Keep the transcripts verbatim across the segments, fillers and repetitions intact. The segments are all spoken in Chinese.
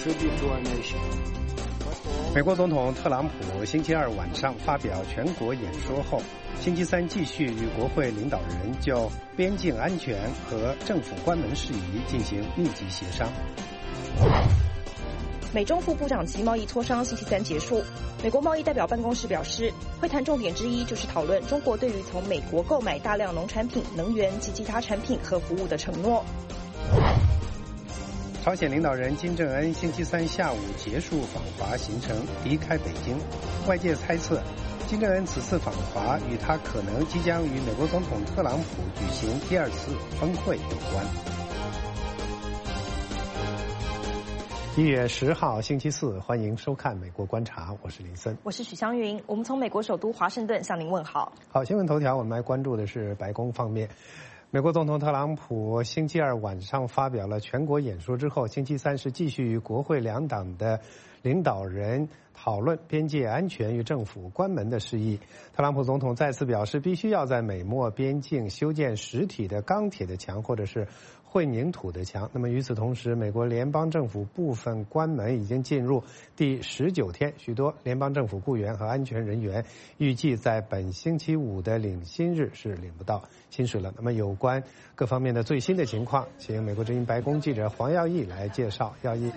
tribute to our nation. 美国总统特朗普星期二晚上发表全国演说后，星期三继续与国会领导人就边境安全和政府关门事宜进行密集协商。 美中副部长级贸易磋商星期三结束，美国贸易代表办公室表示，会谈重点之一就是讨论中国对于从美国购买大量农产品、能源及其他产品和服务的承诺。 朝鲜领导人金正恩星期三下午结束访华行程，离开北京。外界猜测，金正恩此次访华与他可能即将与美国总统特朗普举行第二次峰会有关。一月十号星期四，欢迎收看《美国观察》，我是林森， 我是许湘云，我们从美国首都华盛顿向您问好。 好，新闻头条，我们来关注的是白宫方面。美国总统特朗普星期二晚上发表了全国演说之后，星期三是继续与国会两党的领导人讨论边界安全与政府关门的事宜。特朗普总统再次表示，必须要在美墨边境修建实体的钢铁的墙，或者是混凝土的墙。那么与此同时，美国联邦政府部分关门已经进入第十九天，许多联邦政府雇员和安全人员预计在本星期五的领薪日是领不到薪水了。那么有关各方面的最新的情况，请美国之音白宫记者黄耀义来介绍。耀义。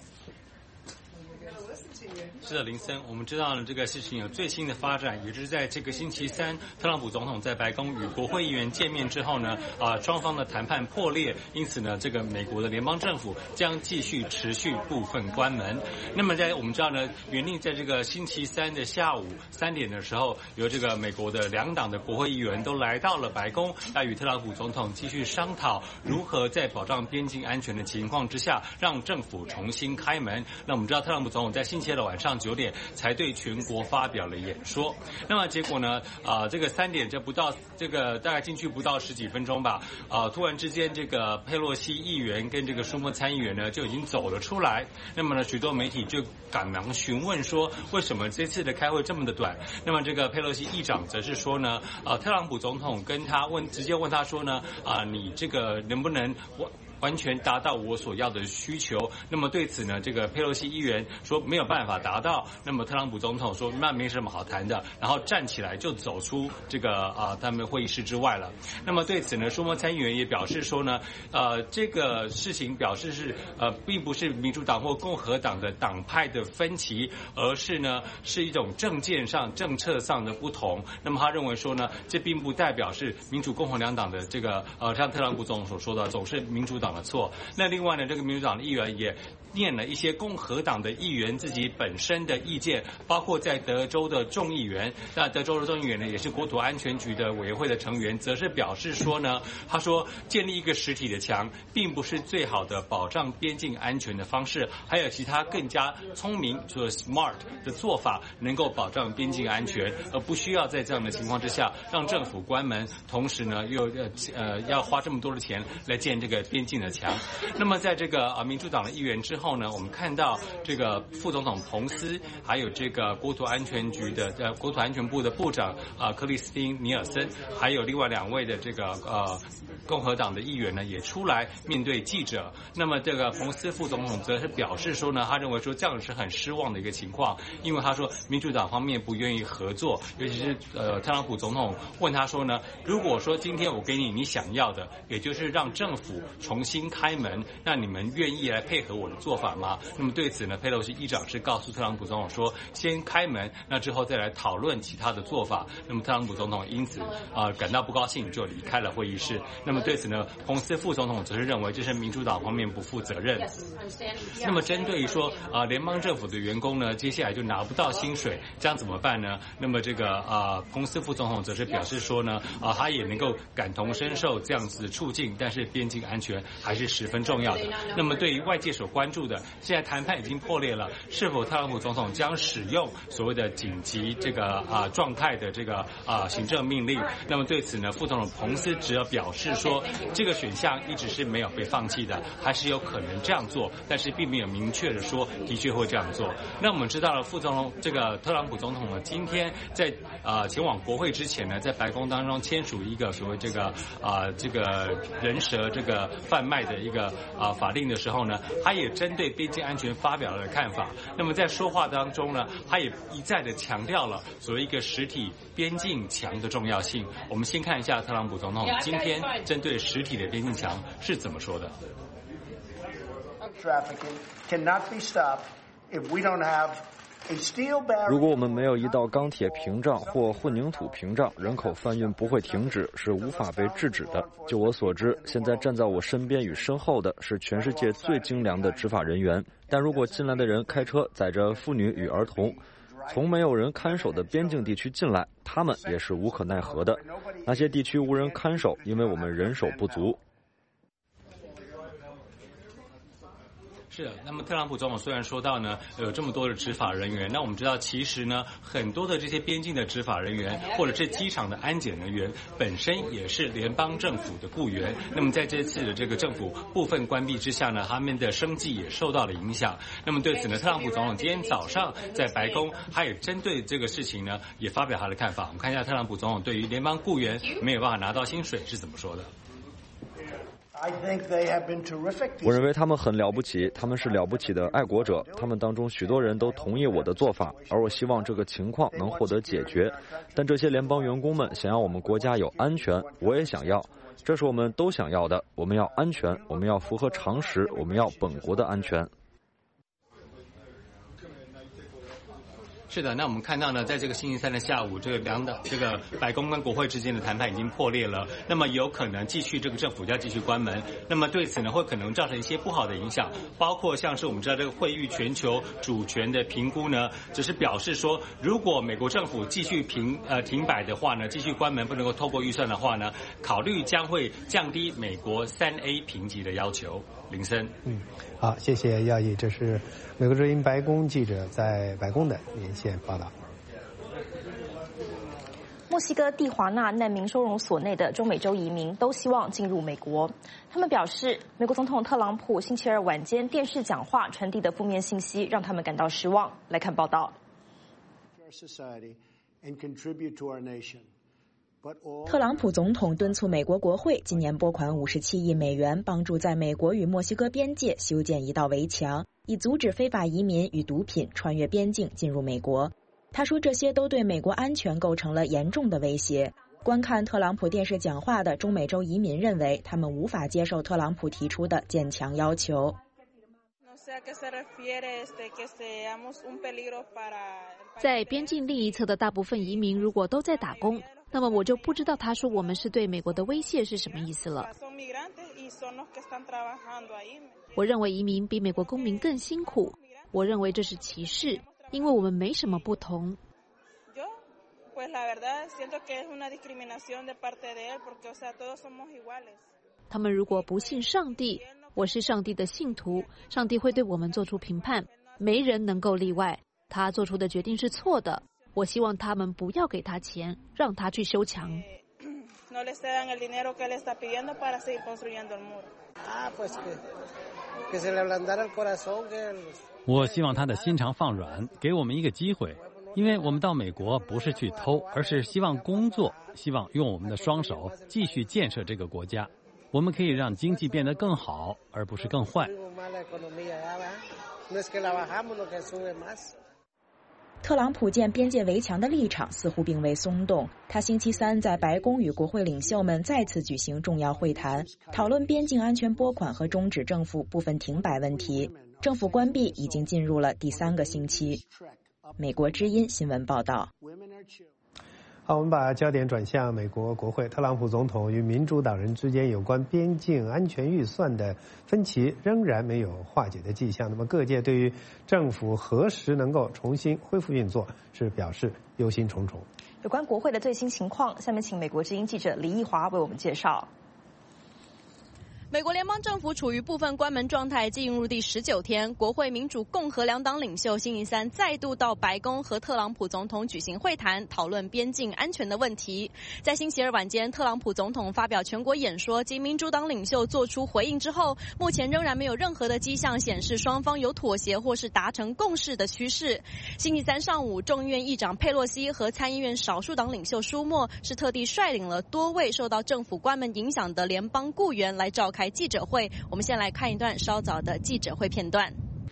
是的，林森，我们知道呢，这个事情有最新的发展，也就是在这个星期三，特朗普总统在白宫与国会议员见面之后呢，啊，双方的谈判破裂，因此呢，这个美国的联邦政府将继续持续部分关门。那么在我们知道呢，原定在这个星期三的下午三点的时候，由这个美国的两党的国会议员都来到了白宫，要与特朗普总统继续商讨如何在保障边境安全的情况之下，让政府重新开门。那我们知道，特朗普总统在星期二的晚上九点才对全国发表了演说。那么结果呢？啊、呃，这个三点这不到这个大概进去不到十几分钟吧，啊、呃，突然之间这个佩洛西议员跟这个舒默参议员呢就已经走了出来。那么呢，许多媒体就赶忙询问说，为什么这次的开会这么的短？那么这个佩洛西议长则是说呢，啊、呃，特朗普总统跟他问，直接问他说呢，啊、呃，你这个能不能我。完全达到我所要的需求。那么对此呢，这个佩洛西议员说没有办法达到。那么特朗普总统说那没什么好谈的，然后站起来就走出这个啊、呃、他们会议室之外了。那么对此呢，舒默参议员也表示说呢，呃这个事情表示是呃并不是民主党或共和党的党派的分歧，而是呢是一种政见上政策上的不同。那么他认为说呢，这并不代表是民主共和两党的这个呃像特朗普总统所说的总是民主党的错。那另外呢，这个民主党的议员也念了一些共和党的议员自己本身的意见，包括在德州的众议员。那德州的众议员呢，也是国土安全局的委员会的成员，则是表示说呢，他说建立一个实体的墙，并不是最好的保障边境安全的方式，还有其他更加聪明，就是 smart 的做法，能够保障边境安全，而不需要在这样的情况之下让政府关门，同时呢又呃呃要花这么多的钱来建这个边境的墙。那么在这个啊民主党的议员之后呢，我们看到这个副总统彭斯，还有这个国土安全局的呃国土安全部的部长啊克里斯汀尼尔森，还有另外两位的这个呃共和党的议员呢，也出来面对记者。那么这个彭斯副总统则是表示说呢，他认为说这样是很失望的一个情况，因为他说民主党方面不愿意合作，尤其是呃特朗普总统问他说呢，如果说今天我给你你想要的，也就是让政府重新开门，那你们愿意来配合我的做法吗？那么对此呢，佩洛西议长是告诉特朗普总统说，先开门，那之后再来讨论其他的做法。那么特朗普总统因此啊、呃、感到不高兴，就离开了会议室。那么对此呢，彭斯副总统则是认为这是民主党方面不负责任。那么针对于说啊、呃、联邦政府的员工呢，接下来就拿不到薪水，这样怎么办呢？那么这个啊、呃、彭斯副总统则是表示说呢，啊、呃、他也能够感同身受这样子的处境，但是边境安全还是十分重要的。那么对于外界所关注的，现在谈判已经破裂了，是否特朗普总统将使用所谓的紧急这个啊、呃、状态的这个啊、呃、行政命令？那么对此呢，副总统彭斯只要表示说，这个选项一直是没有被放弃的，还是有可能这样做，但是并没有明确的说的确会这样做。那我们知道了，副总统这个特朗普总统呢，今天在啊、呃、前往国会之前呢，在白宫当中签署一个所谓这个啊、呃、这个人蛇这个贩卖的一个啊法令的时候呢，他也针对边境安全发表了看法。那么在说话当中呢，他也一再的强调了所谓一个实体边境墙的重要性。我们先看一下特朗普总统今天针对实体的边境墙是怎么说的。 如果我们没有一道钢铁屏障或混凝土屏障，人口贩运不会停止，是无法被制止的。就我所知，现在站在我身边与身后的是全世界最精良的执法人员。但如果进来的人开车载着妇女与儿童，从没有人看守的边境地区进来，他们也是无可奈何的。那些地区无人看守，因为我们人手不足。 是的，那么特朗普总统虽然说到呢，有这么多的执法人员，那我们知道其实呢，很多的这些边境的执法人员，或者是机场的安检人员，本身也是联邦政府的雇员。那么在这次的这个政府部分关闭之下呢，他们的生计也受到了影响。那么对此呢，特朗普总统今天早上在白宫，他也针对这个事情呢，也发表他的看法。我们看一下特朗普总统对于联邦雇员没有办法拿到薪水是怎么说的。 我认为他们很了不起，他们是了不起的爱国者，他们当中许多人都同意我的做法，而我希望这个情况能获得解决。但这些联邦员工们想要我们国家有安全，我也想要，这是我们都想要的。我们要安全，我们要符合常识，我们要本国的安全。 是的，那我们看到呢，在这个星期三的下午，这个两党这个白宫跟国会之间的谈判已经破裂了，那么有可能继续这个政府要继续关门，那么对此呢会可能造成一些不好的影响，包括像是我们知道这个惠誉全球主权的评估呢，只是表示说，如果美国政府继续停呃停摆的话呢，继续关门不能够透过预算的话呢，考虑将会降低美国三 A 评级的要求。林森， 嗯，好，谢谢耀义，这是美国之音白宫记者在白宫的连线报道。 墨西哥蒂华纳难民收容所内的中美洲移民都希望进入美国。他们表示，美国总统特朗普星期二晚间电视讲话传递的负面信息让他们感到失望。来看报道。 特朗普总统敦促美国国会今年拨款五十七亿美元，帮助在美国与墨西哥边界修建一道围墙，以阻止非法移民与毒品穿越边境进入美国。他说，这些都对美国安全构成了严重的威胁。观看特朗普电视讲话的中美洲移民认为，他们无法接受特朗普提出的坚强要求。 在边境另一侧的大部分移民如果都在打工，那么我就不知道他说我们是对美国的威胁是什么意思了。我认为移民比美国公民更辛苦，我认为这是歧视，因为我们没什么不同。他们如果不信上帝，我是上帝的信徒，上帝会对我们做出评判，没人能够例外。他做出的决定是错的，我希望他们不要给他钱，让他去修墙。 我希望他的心肠放软，给我们一个机会，因为我们到美国不是去偷，而是希望工作，希望用我们的双手继续建设这个国家。我们可以让经济变得更好，而不是更坏。 特朗普建边界围墙的立场似乎并未松动。他星期三在白宫与国会领袖们再次举行重要会谈，讨论边境安全拨款和终止政府部分停摆问题。政府关闭已经进入了第三个星期。美国之音新闻报道。 好，我们把焦点转向美国国会。特朗普总统与民主党人之间有关边境安全预算的分歧仍然没有化解的迹象。那么各界对于政府何时能够重新恢复运作是表示忧心忡忡。 有关国会的最新情况，下面请美国之音记者李义华为我们介绍。 美国联邦政府处于部分关门状态，进入第十九天。国会民主共和两党领袖星期三再度到白宫和特朗普总统举行会谈，讨论边境安全的问题。在星期二晚间，特朗普总统发表全国演说，及民主党领袖做出回应之后，目前仍然没有任何的迹象显示双方有妥协或是达成共识的趋势。星期三上午，众议院议长佩洛西和参议院少数党领袖舒默是特地率领了多位受到政府关门影响的联邦雇员来召开开记者会。我们先来看一段稍早的记者会片段。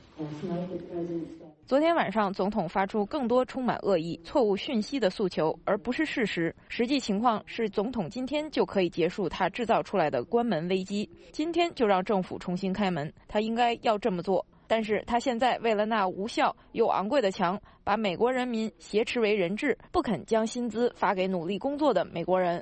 昨天晚上，总统发出更多充满恶意、错误讯息的诉求，而不是事实。实际情况是，总统今天就可以结束他制造出来的关门危机，今天就让政府重新开门，他应该要这么做。但是他现在为了那无效又昂贵的墙，把美国人民挟持为人质，不肯将薪资发给努力工作的美国人。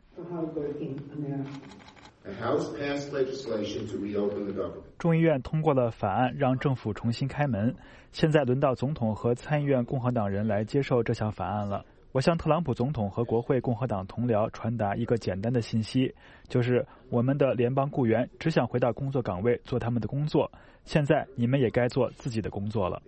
众议院通过了法案，让政府重新开门。现在轮到总统和参议院共和党人来接受这项法案了。我向特朗普总统和国会共和党同僚传达一个简单的信息，就是我们的联邦雇员只想回到工作岗位做他们的工作，现在你们也该做自己的工作了。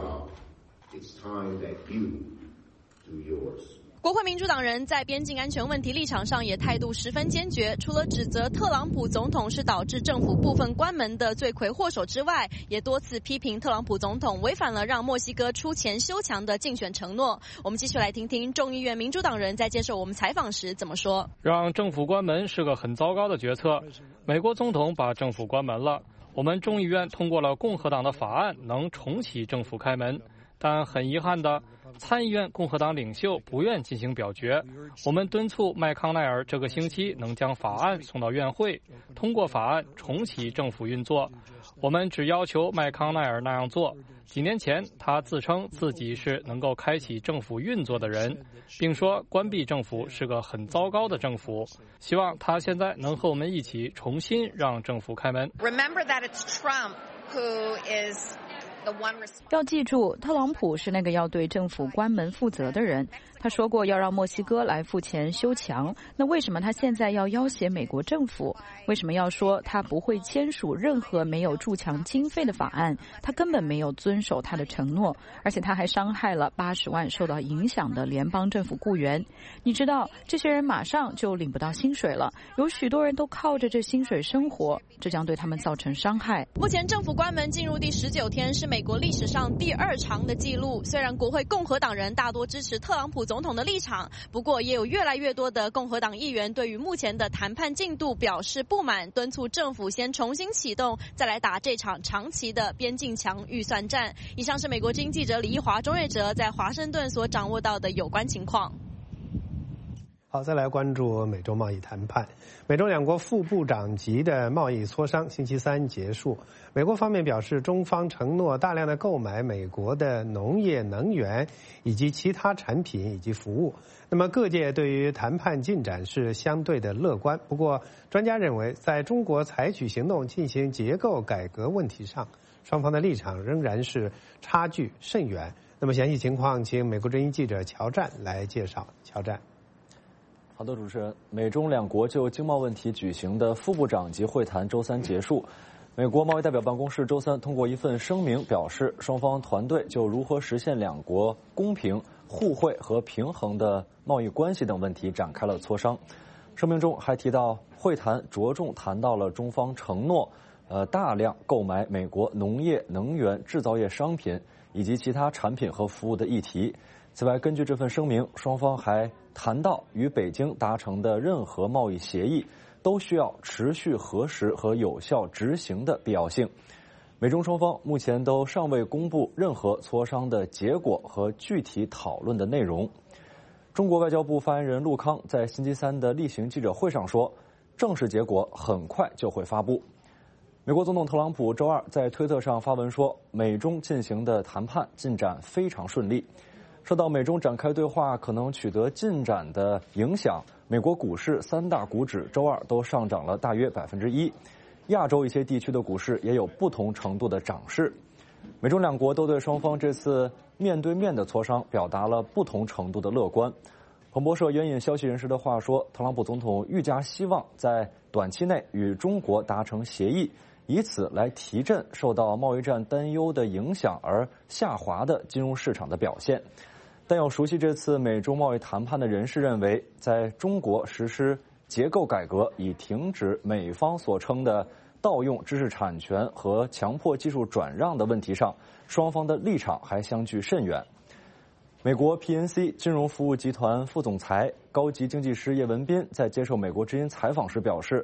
国会民主党人在边境安全问题立场上也态度十分坚决，除了指责特朗普总统是导致政府部分关门的罪魁祸首之外，也多次批评特朗普总统违反了让墨西哥出钱修墙的竞选承诺。我们继续来听听众议院民主党人在接受我们采访时怎么说。 让政府关门是个很糟糕的决策，美国总统把政府关门了，我们众议院通过了共和党的法案，能重启政府开门，但很遗憾的，参议院共和党领袖不愿进行表决。我们敦促麦康奈尔这个星期能将法案送到院会，通过法案重启政府运作。我们只要求麦康奈尔那样做。几年前，他自称自己是能够开启政府运作的人，并说关闭政府是个很糟糕的政府。希望他现在能和我们一起重新让政府开门。 Remember that it's Trump who is 要记住，特朗普是那个要对政府关门负责的人。他说过要让墨西哥来付钱修墙，那为什么他现在要要挟美国政府？为什么要说他不会签署任何没有筑墙经费的法案？他根本没有遵守他的承诺，而且他还伤害了八十万受到影响的联邦政府雇员。你知道，这些人马上就领不到薪水了，有许多人都靠着这薪水生活，这将对他们造成伤害。 目前政府关门进入第十九天，是美国历史上第二长的记录。虽然国会共和党人大多支持特朗普总统的立场，不过也有越来越多的共和党议员对于目前的谈判进度表示不满，敦促政府先重新启动，再来打这场长期的边境墙预算战。以上是美国之音记者李一华、钟瑞哲在华盛顿所掌握到的有关情况。 好，再来关注美洲贸易谈判。美中两国副部长级的贸易磋商星期三结束。美国方面表示，中方承诺大量的购买美国的农业、能源以及其他产品以及服务。那么各界对于谈判进展是相对的乐观。不过，专家认为，在中国采取行动进行结构改革问题上，双方的立场仍然是差距甚远。那么详细情况，请美国之音记者乔战来介绍。乔战。 好的，主持人，美中两国就经贸问题举行的副部长级会谈周三结束。美国贸易代表办公室周三通过一份声明表示，双方团队就如何实现两国公平、互惠和平衡的贸易关系等问题展开了磋商。声明中还提到，会谈着重谈到了中方承诺，呃，大量购买美国农业、能源、制造业商品以及其他产品和服务的议题。此外，根据这份声明，双方还谈到与北京达成的任何贸易协议都需要持续核实和有效执行的必要性。美中双方目前都尚未公布任何磋商的结果和具体讨论的内容。中国外交部发言人陆康在星期三的例行记者会上说，正式结果很快就会发布。美国总统特朗普周二在推特上发文说，美中进行的谈判进展非常顺利。受到美中展开对话可能取得进展的影响，美国股市三大股指周二都上涨了大约百分之一，亚洲一些地区的股市也有不同程度的涨势。美中两国都对双方这次面对面的磋商表达了不同程度的乐观。彭博社援引消息人士的话说，特朗普总统愈加希望在短期内与中国达成协议，以此来提振受到贸易战担忧的影响而下滑的金融市场的表现。但有熟悉这次美中贸易谈判的人士认为，在中国实施结构改革以停止美方所称的盗用知识产权和强迫技术转让的问题上，双方的立场还相距甚远。美国 P N C 金融服务集团副总裁、高级经济师叶文斌在接受美国之音采访时表示，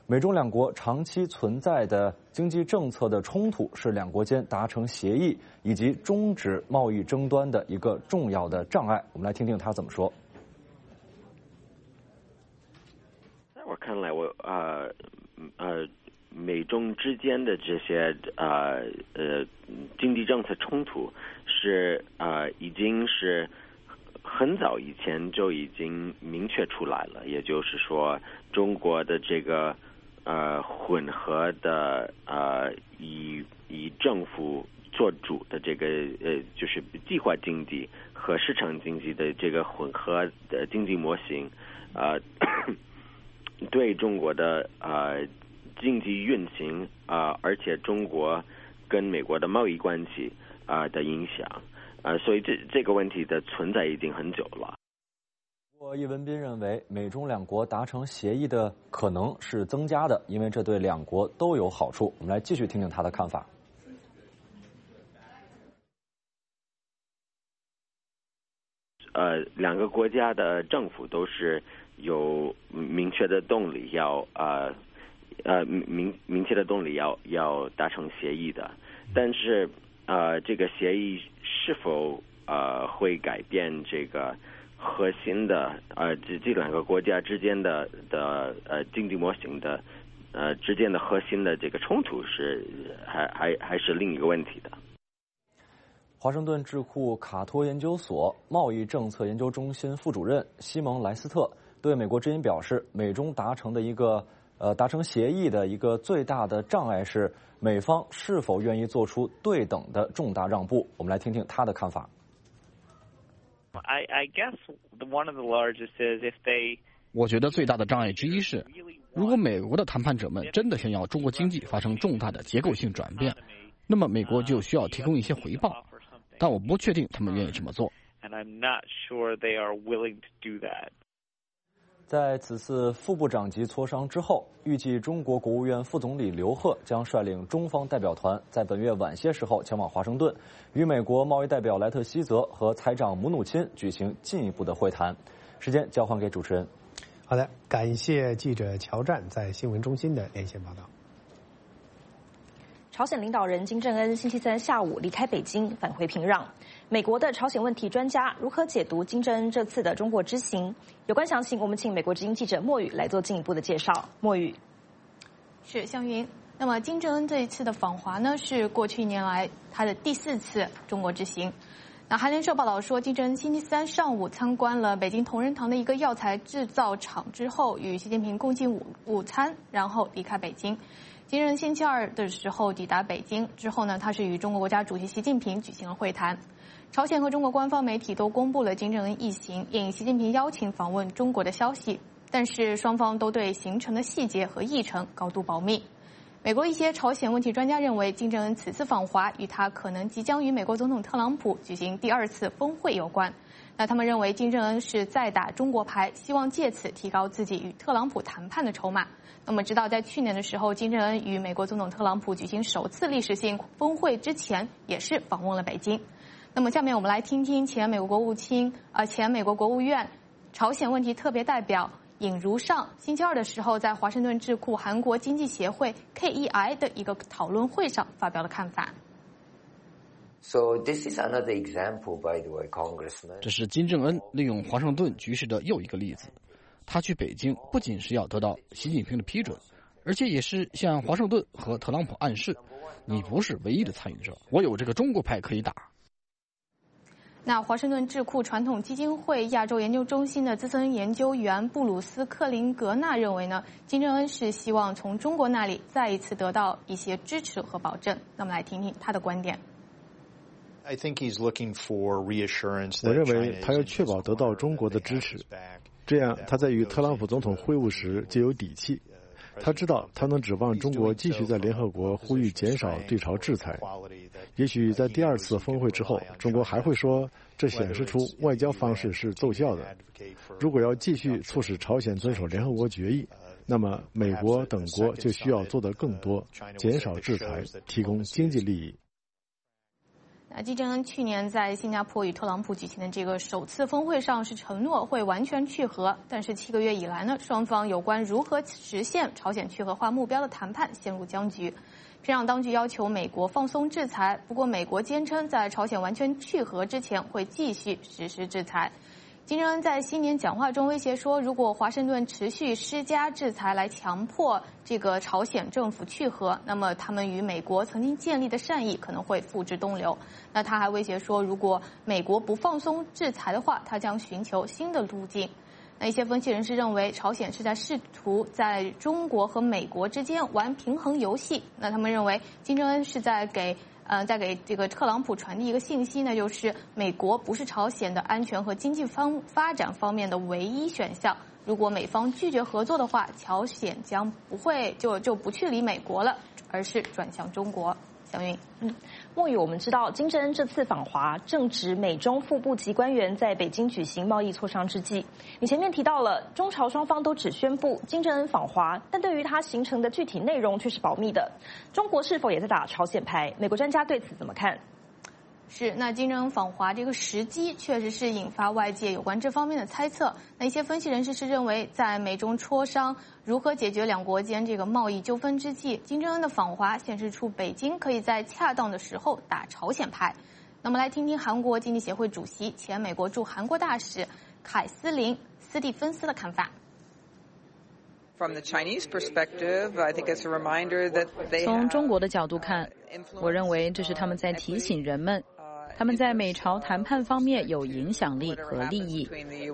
美中两国长期存在的经济政策的冲突是两国间达成协议以及终止贸易争端的一个重要的障碍。我们来听听他怎么说。 在我看来，我呃呃，美中之间的这些呃呃经济政策冲突是呃已经是很早以前就已经明确出来了，也就是说，中国的这个呃混合的呃以以政府做主的这个呃就是计划经济和市场经济的这个混合的经济模型，呃对中国的呃经济运行啊、呃，而且中国跟美国的贸易关系啊、呃、的影响。呃，所以这这个问题的存在已经很久了。 不过，易文斌认为，美中两国达成协议的可能是增加的，因为这对两国都有好处。我们来继续听听他的看法。 呃，两个国家的政府都是有明确的动力要呃呃明明确的动力要要达成协议的，但是。呃，这个协议是否呃会改变这个核心的呃这这两个国家之间的的呃经济模型的呃之间的核心的这个冲突是还还还是另一个问题的。 华盛顿智库卡托研究所贸易政策研究中心副主任西蒙莱斯特对美国之音表示，美中达成的一个呃达成协议的一个最大的障碍是。美方是否愿意做出对等的重大让步？我们来听听他的看法。 I, I guess one of the largest is if they 我觉得最大的障碍之一是，如果美国的谈判者们真的想要中国经济发生重大的结构性转变，那么美国就需要提供一些回报，但我不确定他们愿意这么做。 And I'm not sure they are willing to do that. 在此次副部长级磋商之后，预计中国国务院副总理刘鹤将率领中方代表团在本月晚些时候前往华盛顿，与美国贸易代表莱特希泽和财长姆努钦举行进一步的会谈。时间交还给主持人。 好的，感谢记者乔战在新闻中心的连线报道。 朝鲜领导人金正恩星期三下午离开北京，返回平壤。美国的朝鲜问题专家如何解读金正恩这次的中国之行？有关详情，我们请美国之音记者莫宇来做进一步的介绍。莫宇， 是向云。那么金正恩这一次的访华呢，是过去一年来他的第四次中国之行。那韩联社报道说，金正恩星期三上午参观了北京同仁堂的一个药材制造厂之后，与习近平共进午午餐，然后离开北京。金正恩星期二的时候抵达北京之后呢，他是与中国国家主席习近平举行了会谈。朝鲜和中国官方媒体都公布了金正恩一行应习近平邀请访问中国的消息，但是双方都对行程的细节和议程高度保密。美国一些朝鲜问题专家认为，金正恩此次访华与他可能即将与美国总统特朗普举行第二次峰会有关。那他们认为金正恩是在打中国牌，希望借此提高自己与特朗普谈判的筹码。那么，直到在去年的时候，金正恩与美国总统特朗普举行首次历史性峰会之前，也是访问了北京。那么，下面我们来听听前美国国务卿、呃前美国国务院朝鲜问题特别代表尹如上星期二的时候，在华盛顿智库韩国经济协会 K E I 的一个讨论会上发表了看法。 So this is another example, by the way, Congressman. 这是金正恩利用华盛顿局势的又一个例子。他去北京不仅是要得到习近平的批准，而且也是向华盛顿和特朗普暗示，你不是唯一的参与者，我有这个中国牌可以打。 那华盛顿智库传统基金会亚洲研究中心的资深研究员布鲁斯·克林格纳认为呢，金正恩是希望从中国那里再一次得到一些支持和保证。那么来听听他的观点。 I think he's looking for reassurance. 我认为他要确保得到中国的支持，这样他在与特朗普总统会晤时就有底气。他知道他能指望中国继续在联合国呼吁减少对朝制裁。也许在第二次峰会之后，中国还会说这显示出外交方式是奏效的。如果要继续促使朝鲜遵守联合国决议，那么美国等国就需要做得更多，减少制裁，提供经济利益。 那金正恩去年在新加坡与特朗普举行的这个首次峰会上是承诺会完全去核，但是七个月以来呢，双方有关如何实现朝鲜去核化目标的谈判陷入僵局。平壤当局要求美国放松制裁，不过美国坚称在朝鲜完全去核之前会继续实施制裁。金正恩在新年讲话中威胁说，如果华盛顿持续施加制裁来强迫这个朝鲜政府去核，那么他们与美国曾经建立的善意可能会付之东流。那他还威胁说，如果美国不放松制裁的话，他将寻求新的路径。那一些分析人士认为，朝鲜是在试图在中国和美国之间玩平衡游戏。那他们认为，金正恩是在给呃，在给这个特朗普传递一个信息呢，就是美国不是朝鲜的安全和经济方发展方面的唯一选项。如果美方拒绝合作的话，朝鲜将不会就就不去理美国了，而是转向中国。小云， 嗯，莫宇，我们知道金正恩这次访华正值美中副部级官员在北京举行贸易磋商之际。你前面提到了中朝双方都只宣布金正恩访华，但对于他行程的具体内容却是保密的。中国是否也在打朝鲜牌？美国专家对此怎么看？ 是，那金正恩访华这个时机确实是引发外界有关这方面的猜测。那一些分析人士是认为，在美中磋商如何解决两国间这个贸易纠纷之际，金正恩的访华显示出北京可以在恰当的时候打朝鲜牌。那么来听听韩国经济协会主席、前美国驻韩国大使凯斯琳·斯蒂芬斯的看法。 从中国的角度看，我认为这是他们在提醒人们，他们在美朝谈判方面有影响力和利益。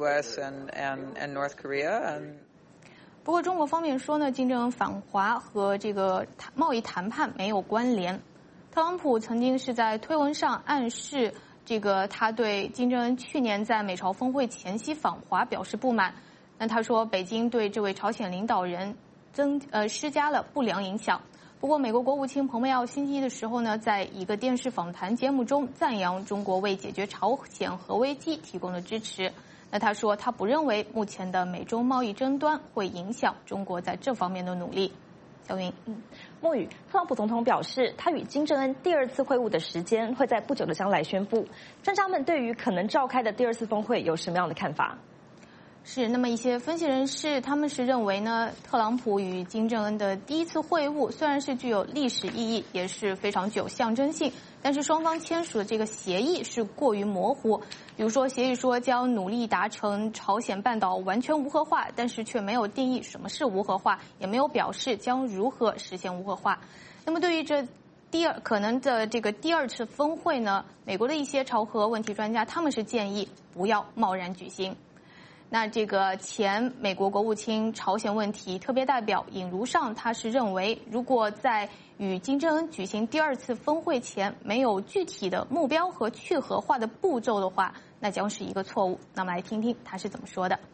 不过中国方面说呢，金正恩访华和这个贸易谈判没有关联。特朗普曾经是在推文上暗示，这个他对金正恩去年在美朝峰会前夕访华表示不满。那他说，北京对这位朝鲜领导人增呃施加了不良影响。不过，美国国务卿蓬佩奥星期一的时候呢，在一个电视访谈节目中赞扬中国为解决朝鲜核危机提供了支持。那他说，他不认为目前的美中贸易争端会影响中国在这方面的努力。小云， 嗯，莫宇，特朗普总统表示，他与金正恩第二次会晤的时间会在不久的将来宣布。专家们对于可能召开的第二次峰会有什么样的看法？ 是，那么一些分析人士他们是认为呢，特朗普与金正恩的第一次会晤虽然是具有历史意义，也是非常具有象征性，但是双方签署的这个协议是过于模糊。比如说，协议说将努力达成朝鲜半岛完全无核化，但是却没有定义什么是无核化，也没有表示将如何实现无核化。那么对于这第二可能的这个第二次峰会呢，美国的一些朝核问题专家他们是建议不要贸然举行。那这个前美国国务卿朝鲜问题特别代表尹如尚，他是认为，如果在与金正恩举行第二次峰会前没有具体的目标和去核化的步骤的话，那将是一个错误。那么来听听他是怎么说的。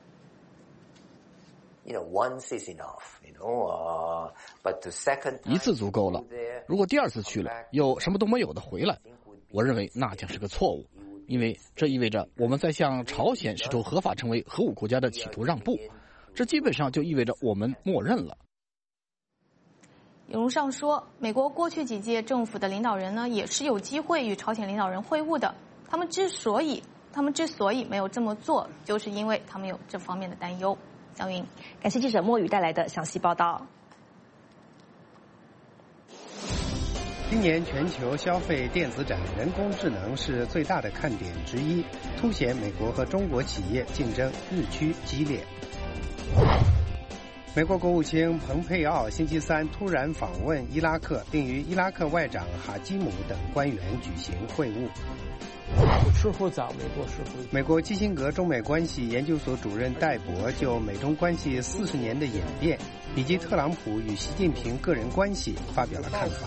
You know, once is enough. You know, uh, but the second 一次足够了。如果第二次去了，又什么都没有的回来，我认为那将是个错误。因为这意味着我们在向朝鲜试图合法成为核武国家的企图让步，这基本上就意味着我们默认了。 尹如尚说，美国过去几届政府的领导人呢，也是有机会与朝鲜领导人会晤的。他们之所以他们之所以没有这么做，就是因为他们有这方面的担忧。小云， 感谢记者莫宇带来的详细报道。 今年全球消费电子展，人工智能是最大的看点之一，凸显美国和中国企业竞争日趋激烈。美国国务卿蓬佩奥星期三突然访问伊拉克，并与伊拉克外长哈基姆等官员举行会晤。美国基辛格中美关系研究所主任戴博就美中关系四十年的演变以及特朗普与习近平个人关系发表了看法。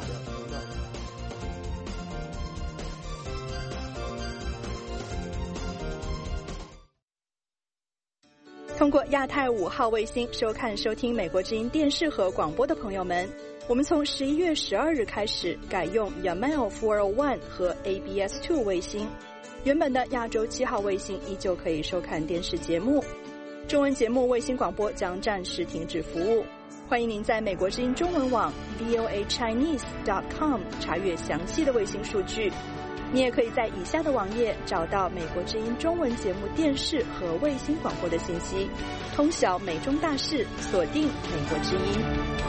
通过亚太五号卫星收看收听美国之音电视和广播的朋友们，我们从十一月十二日开始改用 Yamal 四二一和 A B S 二卫星，原本的亚洲七号卫星依旧可以收看电视节目。中文节目卫星广播将暂时停止服务，欢迎您在美国之音中文网 V O A Chinese dot com 查阅详细的卫星数据。 你也可以在以下的网页找到美国之音中文节目电视和卫星广播的信息，通晓美中大事，锁定美国之音。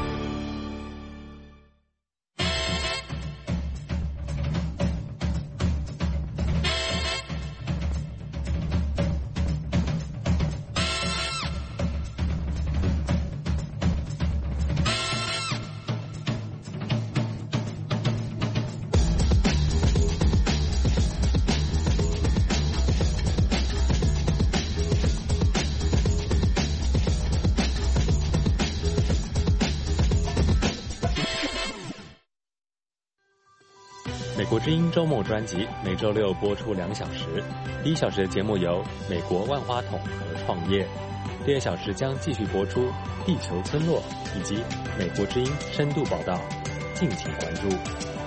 美国之音周末专辑每周六播出两小时，第一小时的节目由美国万花筒和创业，第二小时将继续播出地球村落以及美国之音深度报道，敬请关注。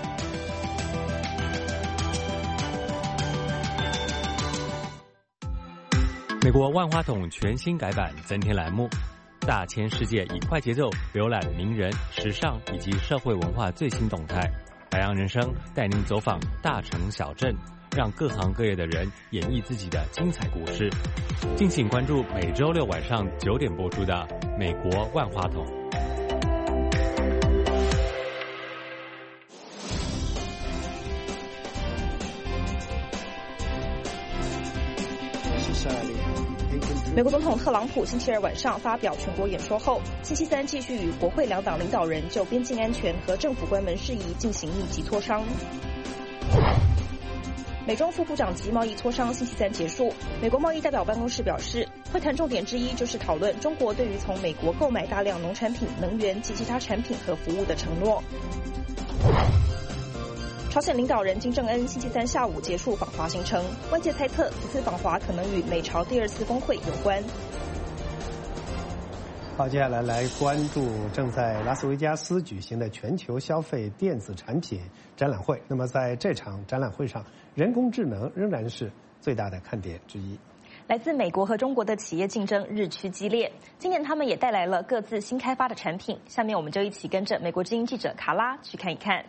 美国万花筒全新改版增添栏目，大千世界以快节奏浏览名人、时尚以及社会文化最新动态。海洋人生带您走访大城小镇，让各行各业的人演绎自己的精彩故事。敬请关注每周六晚上九点播出的《美国万花筒》。 美国总统特朗普星期二晚上发表全国演说后，星期三继续与国会两党领导人就边境安全和政府关门事宜进行密集磋商。美中副部长级贸易磋商星期三结束，美国贸易代表办公室表示，会谈重点之一就是讨论中国对于从美国购买大量农产品、能源及其他产品和服务的承诺。朝鲜领导人金正恩星期三下午结束访华行程，外界猜测此次访华可能与美朝第二次峰会有关。 好，接下来来关注正在拉斯维加斯举行的全球消费电子产品展览会。那么在这场展览会上，人工智能仍然是最大的看点之一。 来自美国和中国的企业竞争日趋激烈，今年他们也带来了各自新开发的产品。下面我们就一起跟着美国之音记者卡拉去看一看。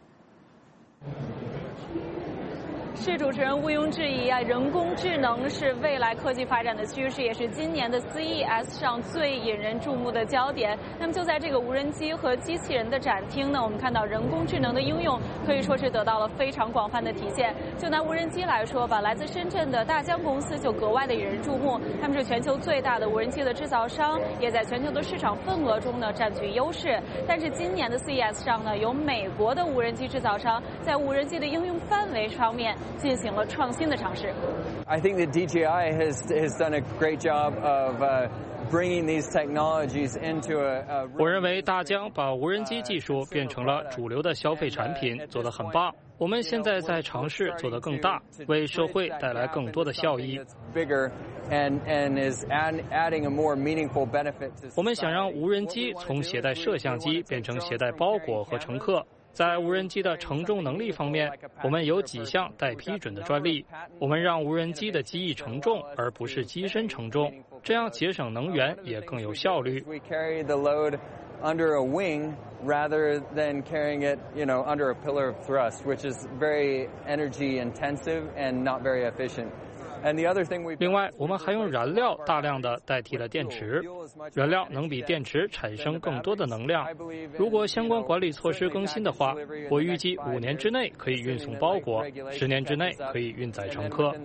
是主持人毋庸置疑啊，人工智能是未来科技发展的趋势，也是今年的 C E S 上最引人注目的焦点。那么就在这个无人机和机器人的展厅呢，我们看到人工智能的应用可以说是得到了非常广泛的体现。就拿无人机来说吧，来自深圳的大疆公司就格外的引人注目，他们是全球最大的无人机的制造商，也在全球的市场份额中呢占据优势。但是今年的 C E S 上呢，有美国的无人机制造商在无人机的应用范围方面进行了创新的尝试。 I think that D J I has has done a great job of uh, bringing these technologies into a. a 我认为大疆把无人机技术变成了主流的消费产品，做得很棒。我们现在在尝试做得更大，为社会带来更多的效益。 Bigger and and is add, adding a more meaningful benefit to. 我们想让无人机从携带摄像机变成携带包裹和乘客。在无人机的承重能力方面，我们有几项待批准的专利。我们让无人机的机翼承重，而不是机身承重，这样节省能源也更有效率。 We carry the load under a wing rather than carrying it, you know, under a pillar of thrust, which is very energy intensive and not very efficient. 另外，我们还用燃料大量的代替了电池，燃料能比电池产生更多的能量。如果相关管理措施更新的话，我预计五年之内可以运送包裹，十年之内可以运载乘客。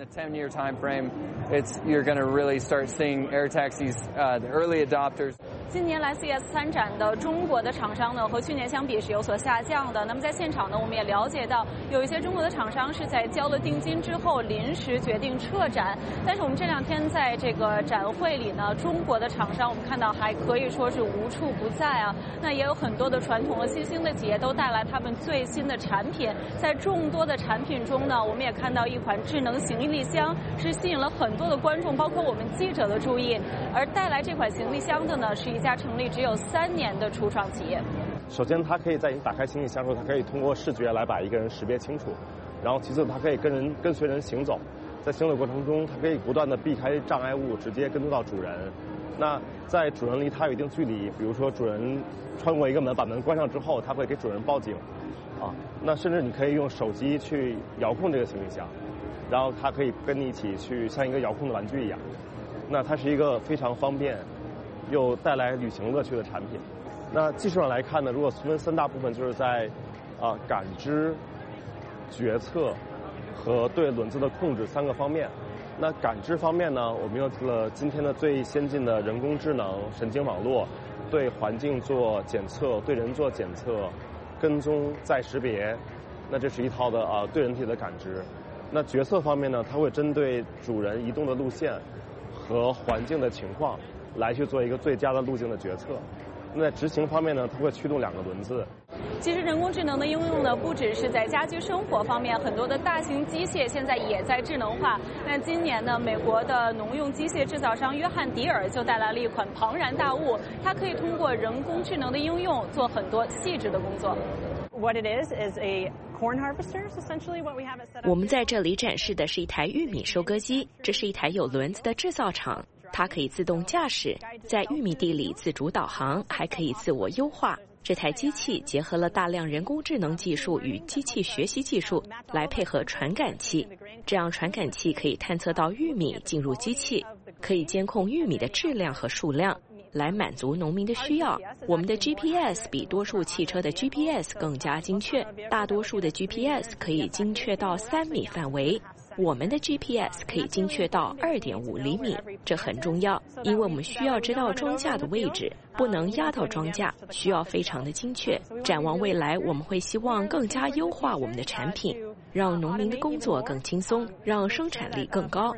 今年来 C E S 参展的中国的厂商呢，和去年相比是有所下降的。那么在现场呢，我们也了解到，有一些中国的厂商是在交了定金之后临时决定撤展。但是我们这两天在这个展会里呢，中国的厂商我们看到还可以说是无处不在啊。那也有很多的传统和新兴的企业都带来他们最新的产品。在众多的产品中呢，我们也看到一款智能行李箱是吸引了很多的观众，包括我们记者的注意。而带来这款行李箱的呢，是一家成立只有三年的初创企业。 首先，它可以在你打开行李箱的时候，它可以通过视觉来把一个人识别清楚。然后，其次，它可以跟人跟随人行走，在行走过程中，它可以不断的避开障碍物，直接跟踪到主人。那在主人离它有一定距离，比如说主人穿过一个门，把门关上之后，它会给主人报警。 啊，那甚至你可以用手机去遥控这个行李箱，然后它可以跟你一起去像一个遥控的玩具一样。那它是一个非常方便又带来旅行乐趣的产品。那技术上来看呢，如果分三大部分，就是在啊感知、决策和对轮子的控制三个方面。那感知方面呢，我们用了今天的最先进的人工智能神经网络，对环境做检测，对人做检测，跟踪再识别。那这是一套的啊对人体的感知。那决策方面呢，它会针对主人移动的路线和环境的情况来去做一个最佳的路径的决策。那在执行方面呢，它会驱动两个轮子。 其实人工智能的应用呢，不只是在家居生活方面，很多的大型机械现在也在智能化。那今年呢，美国的农用机械制造商约翰迪尔就带来了一款庞然大物，它可以通过人工智能的应用做很多细致的工作。 What it is is a corn harvester. Essentially, what we have is set up. 我们在这里展示的是一台玉米收割机，这是一台有轮子的制造厂。它可以自动驾驶，在玉米地里自主导航，还可以自我优化。这台机器结合了大量人工智能技术与机器学习技术，来配合传感器。这样传感器可以探测到玉米进入机器，可以监控玉米的质量和数量，来满足农民的需要。我们的 G P S 比多数汽车的 G P S 更加精确，大多数的 G P S 可以精确到三米范围。我们的 G P S 可以精确到 二点五厘米，这很重要，因为我们需要知道庄稼的位置，不能压到庄稼，需要非常的精确。展望未来，我们会希望更加优化我们的产品，让农民的工作更轻松，让生产力更高。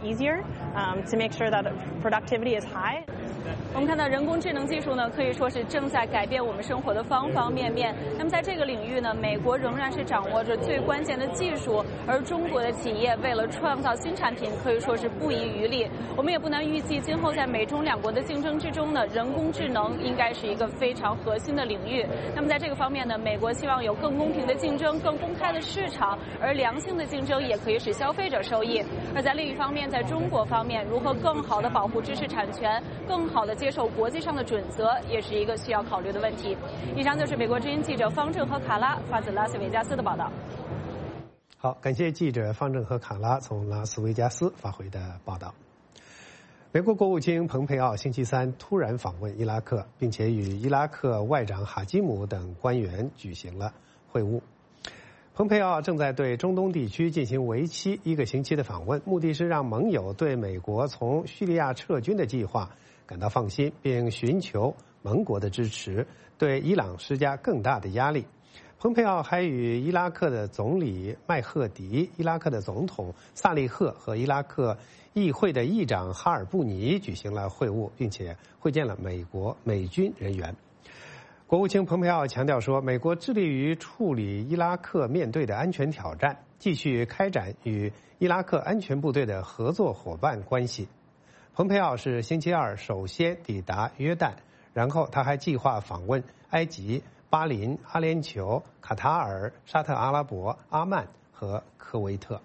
我们看到人工智能技术呢，可以说是正在改变我们生活的方方面面。那么在这个领域呢，美国仍然是掌握着最关键的技术，而中国的企业为了创造新产品，可以说是不遗余力。我们也不难预计，今后在美中两国的竞争之中呢，人工智能应该是一个非常核心的领域。那么在这个方面呢，美国希望有更公平的竞争、更公开的市场，而良性的竞争也可以使消费者受益。而在另一方面，在中国方面，如何更好地保护知识产权，更好地接受国际上的准则，也是一个需要考虑的问题。以上就是美国之音记者方正和卡拉发自拉斯维加斯的报道。 好，感谢记者方正和卡拉从拉斯维加斯发回的报道。美国国务卿蓬佩奥星期三突然访问伊拉克，并且与伊拉克外长哈基姆等官员举行了会晤。蓬佩奥正在对中东地区进行为期一个星期的访问，目的是让盟友对美国从叙利亚撤军的计划感到放心，并寻求盟国的支持，对伊朗施加更大的压力。蓬佩奥还与伊拉克的总理麦赫迪、伊拉克的总统萨利赫和伊拉克议会的议长哈尔布尼举行了会晤，并且会见了美国美军人员。国务卿蓬佩奥强调说，美国致力于处理伊拉克面对的安全挑战，继续开展与伊拉克安全部队的合作伙伴关系。蓬佩奥是星期二首先抵达约旦，然后他还计划访问埃及、巴林、阿联酋、卡塔尔、沙特阿拉伯、阿曼和科威特。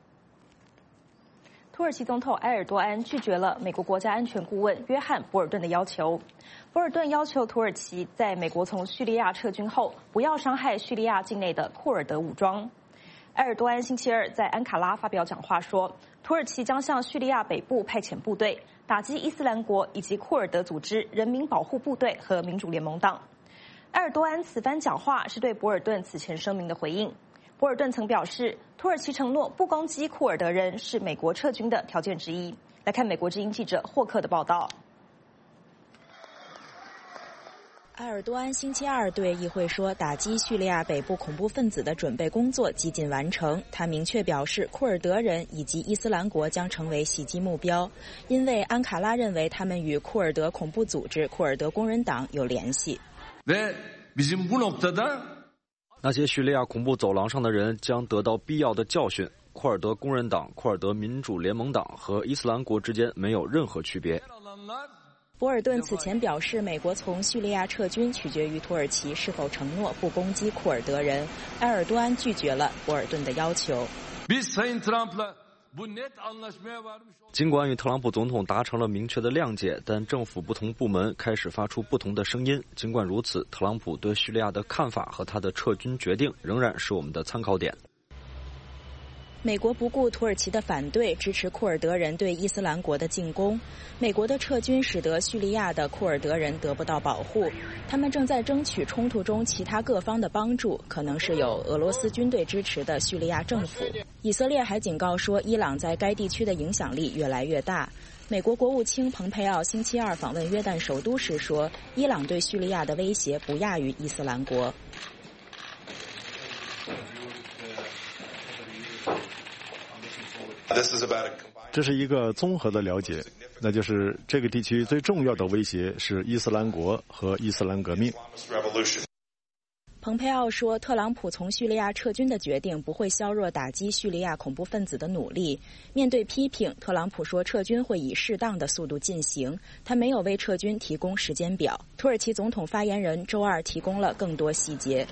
土耳其总统埃尔多安拒绝了美国国家安全顾问约翰·博尔顿的要求。博尔顿要求土耳其在美国从叙利亚撤军后，不要伤害叙利亚境内的库尔德武装。埃尔多安星期二在安卡拉发表讲话说，土耳其将向叙利亚北部派遣部队，打击伊斯兰国以及库尔德组织人民保护部队和民主联盟党。埃尔多安此番讲话是对博尔顿此前声明的回应。博尔顿曾表示，土耳其承诺不攻击库尔德人是美国撤军的条件之一。来看美国之音记者霍克的报道。 埃尔多安星期二对议会说，打击叙利亚北部恐怖分子的准备工作几近完成。他明确表示，库尔德人以及伊斯兰国将成为袭击目标，因为安卡拉认为他们与库尔德恐怖组织库尔德工人党有联系。 那些叙利亚恐怖走廊上的人将得到必要的教训。库尔德工人党、库尔德民主联盟党和伊斯兰国之间没有任何区别。 博尔顿此前表示，美国从叙利亚撤军取决于土耳其是否承诺不攻击库尔德人。埃尔多安拒绝了博尔顿的要求。 尽管与特朗普总统达成了明确的谅解，但政府不同部门开始发出不同的声音。尽管如此，特朗普对叙利亚的看法和他的撤军决定仍然是我们的参考点。 美国不顾土耳其的反对，支持库尔德人对伊斯兰国的进攻。美国的撤军使得叙利亚的库尔德人得不到保护，他们正在争取冲突中其他各方的帮助，可能是有俄罗斯军队支持的叙利亚政府。以色列还警告说，伊朗在该地区的影响力越来越大。美国国务卿蓬佩奥星期二访问约旦首都时说，伊朗对叙利亚的威胁不亚于伊斯兰国。 这是一个综合的了解，那就是这个地区最重要的威胁是伊斯兰国和伊斯兰革命。 蓬佩奥说，特朗普从叙利亚撤军的决定不会削弱打击叙利亚恐怖分子的努力。面对批评，特朗普说撤军会以适当的速度进行，他没有为撤军提供时间表。土耳其总统发言人周二提供了更多细节。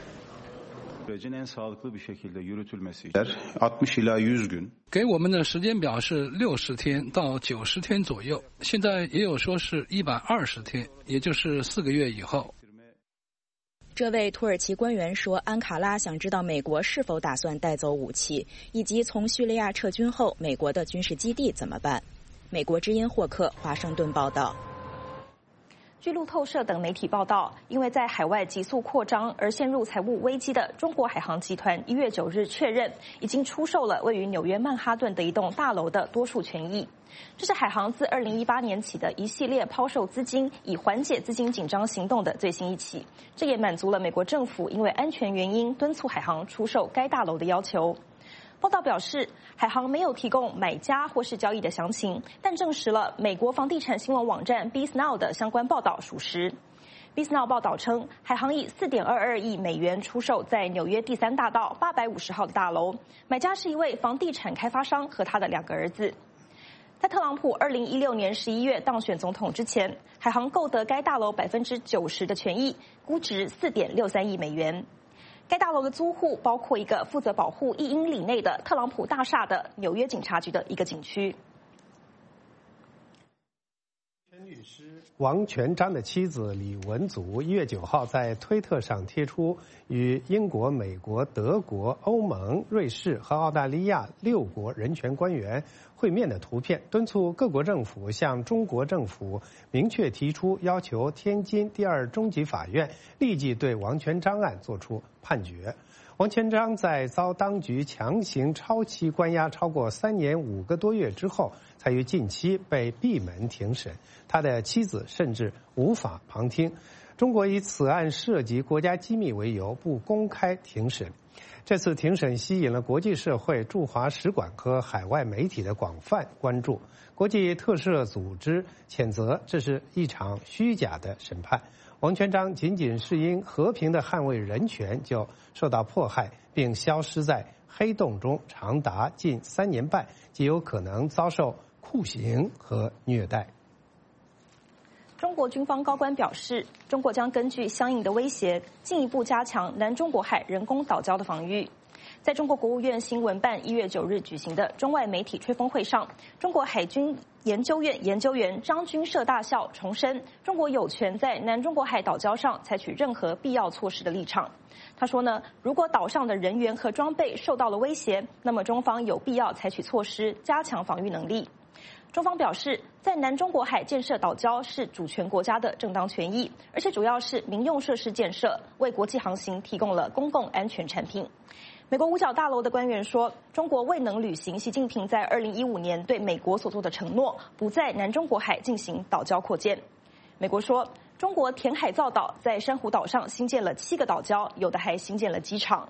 给我们的时间表是六十天到九十天左右，现在也有说是一百二十天，也就是四个月以后。 这位土耳其官员说，安卡拉想知道美国是否打算带走武器，以及从叙利亚撤军后美国的军事基地怎么办。美国之音霍克华盛顿报道。据路透社等媒体报道，因为在海外急速扩张而陷入财务危机的中国海航集团一月九日确认，已经出售了位于纽约曼哈顿的一栋大楼的多数权益。这是海航自二零一八年起的一系列抛售资金，以缓解资金紧张行动的最新一起。这也满足了美国政府因为安全原因敦促海航出售该大楼的要求。报道表示，海航没有提供买家或是交易的详情，但证实了美国房地产新闻网站 Bisnow 的相关报道属实。Bisnow 报道称，海航以 四点二二亿美元出售在纽约第三大道八百五十号的大楼，买家是一位房地产开发商和他的两个儿子。在特朗普二零一六年十一月当选总统之前，海航购得该大楼百分之九十的权益，估值 四点六三亿美元。该大楼的租户包括一个负责保护一英里内的特朗普大厦的纽约警察局的一个警区。 律师王全璋的妻子李文祖一月九号在推特上贴出与英国、美国、德国、欧盟、瑞士和澳大利亚六国人权官员会面的图片，敦促各国政府向中国政府明确提出要求天津第二中级法院立即对王全璋案作出判决。王全璋在遭当局强行超期关押超过三年五个多月之后，才于近期被闭门庭审，他的妻子甚至无法旁听。中国以此案涉及国家机密为由不公开庭审。这次庭审吸引了国际社会、驻华使馆和海外媒体的广泛关注。国际特赦组织谴责这是一场虚假的审判。王全璋仅仅是因和平的捍卫人权就受到迫害，并消失在黑洞中长达近三年半，极有可能遭受酷刑和虐待。 中国军方高官表示，中国将根据相应的威胁，进一步加强南中国海人工岛礁的防御。在中国国务院新闻办一月九日举行的中外媒体吹风会上，中国海军研究院研究员张军社大校重申，中国有权在南中国海岛礁上采取任何必要措施的立场。他说呢，如果岛上的人员和装备受到了威胁，那么中方有必要采取措施，加强防御能力。中方表示，在南中国海建设岛礁是主权国家的正当权益，而且主要是民用设施建设，为国际航行提供了公共安全产品。美国五角大楼的官员说，中国未能履行习近平在二零一五年对美国所做的承诺，不在南中国海进行岛礁扩建。美国说，中国填海造岛，在珊瑚岛上新建了七个岛礁，有的还新建了机场。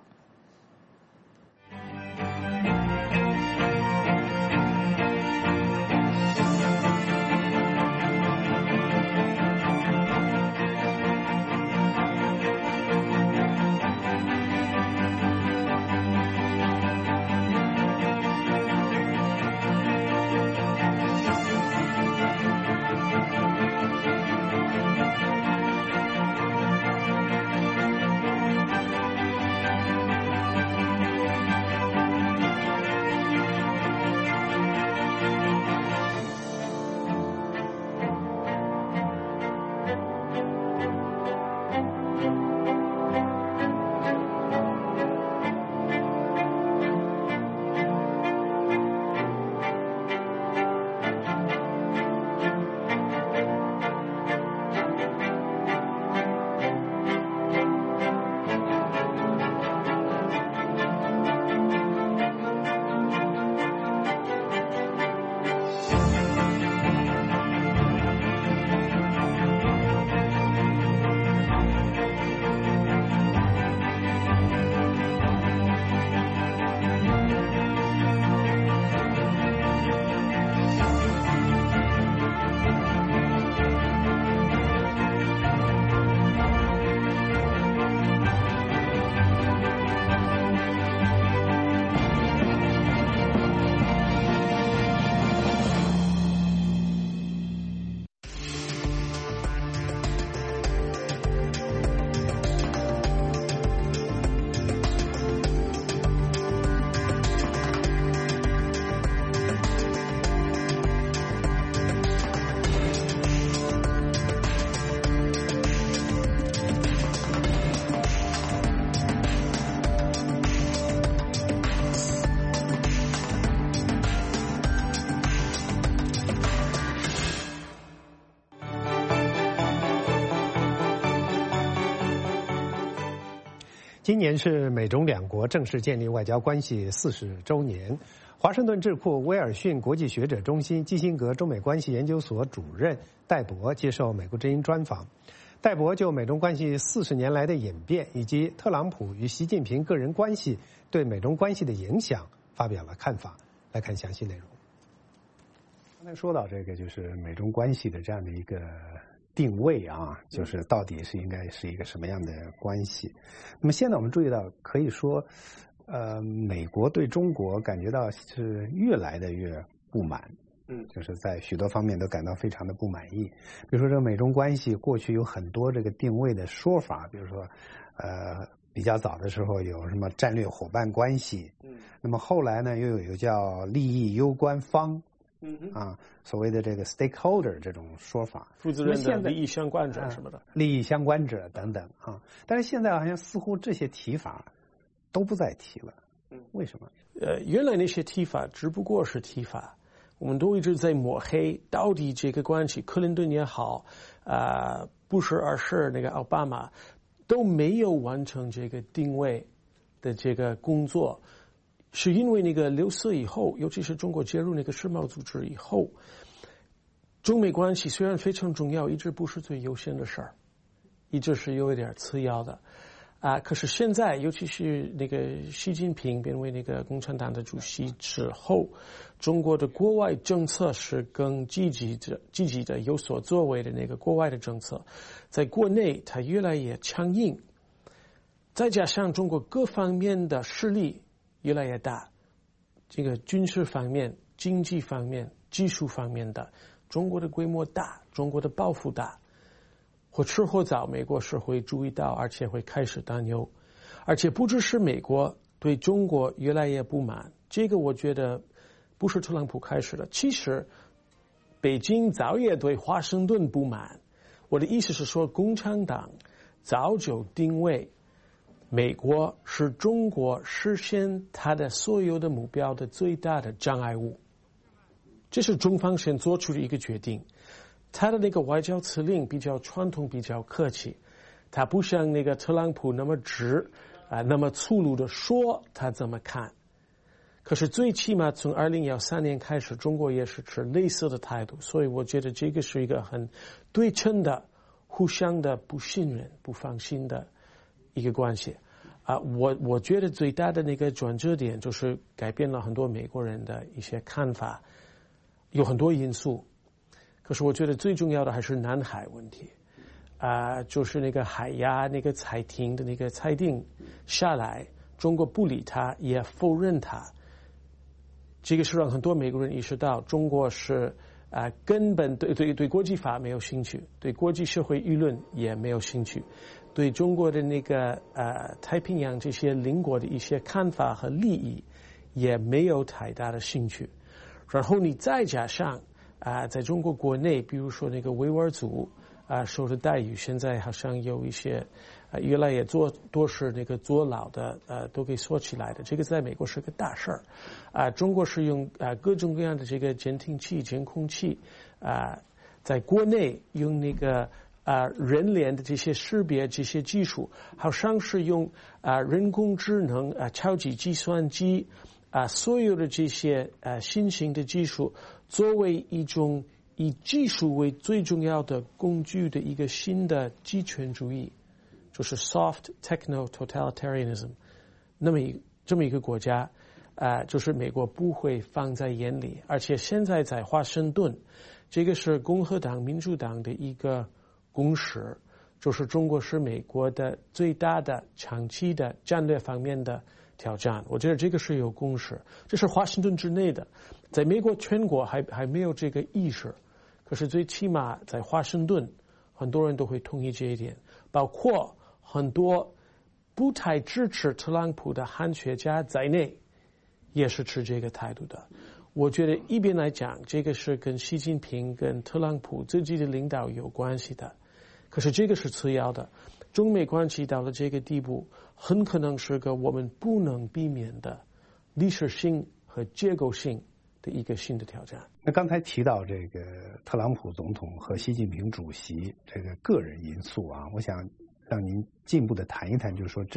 今年是美中两国正式建立外交关系四十周年。华盛顿智库威尔逊国际学者中心基辛格中美关系研究所主任戴博接受美国之音专访。戴博就美中关系四十年来的演变，以及特朗普与习近平个人关系对美中关系的影响发表了看法。来看详细内容。刚才说到这个，就是美中关系的这样的一个定位啊，就是到底是应该是一个什么样的关系。那么现在我们注意到，可以说，呃，美国对中国感觉到是越来的越不满，嗯，就是在许多方面都感到非常的不满意。比如说，这个美中关系过去有很多这个定位的说法，比如说，呃，比较早的时候有什么战略伙伴关系，嗯，那么后来呢，又有一个叫利益攸关方。嗯啊，所谓的这个 stakeholder 这种说法， 负责任的利益相关者什么的， 利益相关者等等啊。但是现在好像似乎这些提法都不再提了，嗯，为什么？ 呃，原来那些提法只不过是提法，我们都一直在抹黑，到底这个关系，克林顿也好，啊、呃，布什二世那个奥巴马都没有完成这个定位的这个工作。是因为那个六四以后，尤其是中国介入那个世贸组织以后，中美关系虽然非常重要，一直不是最优先的事儿，一直是有一点次要的，啊，可是现在，尤其是那个习近平变为那个共产党的主席之后，中国的国外政策是更积极的、积极的、有所作为的那个国外的政策，在国内它越来越强硬，再加上中国各方面的势力越来越大，这个军事方面、经济方面、技术方面的，中国的规模大，中国的抱负大，或迟或早，美国是会注意到，而且会开始担忧。而且不只是美国对中国越来越不满，这个我觉得不是特朗普开始的，其实北京早也对华盛顿不满。我的意思是说，共产党早就定位美国是中国实现它的所有的目标的最大的障碍物，这是中方先做出的一个决定。他的那个外交辞令比较传统，比较客气，他不像那个特朗普那么直啊、呃，那么粗鲁的说他怎么看。可是最起码从二零一三年开始，中国也是持类似的态度，所以我觉得这个是一个很对称的、互相的不信任、不放心的一个关系。啊，我我觉得最大的那个转折点就是改变了很多美国人的一些看法，有很多因素。可是我觉得最重要的还是南海问题，啊、呃，就是那个海牙那个裁庭的那个裁定下来，中国不理他，也否认他。这个是让很多美国人意识到，中国是啊、呃、根本对对对国际法没有兴趣，对国际社会舆论也没有兴趣。对中国的那个呃太平洋这些邻国的一些看法和利益也没有太大的兴趣，然后你再加上啊、呃，在中国国内，比如说那个维吾尔族啊、呃、受的待遇，现在好像有一些呃越来越多多是那个坐牢的呃都给锁起来的，这个在美国是个大事儿啊、呃。中国是用啊、呃、各种各样的这个监听器、监控器啊、呃，在国内用那个。啊、呃，人脸的这些识别这些技术，好像是用啊、呃、人工智能啊、呃、超级计算机啊、呃、所有的这些呃新型的技术，作为一种以技术为最重要的工具的一个新的极权主义，就是 soft techno totalitarianism。那么一这么一个国家啊、呃，就是美国不会放在眼里，而且现在在华盛顿，这个是共和党、民主党的一个共识，就是中国是美国的最大的长期的战略方面的挑战。我觉得这个是有共识，这是华盛顿之内的，在美国全国还还没有这个意识，可是最起码在华盛顿，很多人都会同意这一点，包括很多不太支持特朗普的汉学家在内，也是持这个态度的。我觉得一边来讲，这个是跟习近平跟特朗普自己的领导有关系的，可是这个是次要的。中美关系到了这个地步，很可能是个我们不能避免的历史性和结构性的一个新的挑战。 那刚才提到这个特朗普总统和习近平主席这个个人因素啊，我想让您进一步的谈一谈，就是说这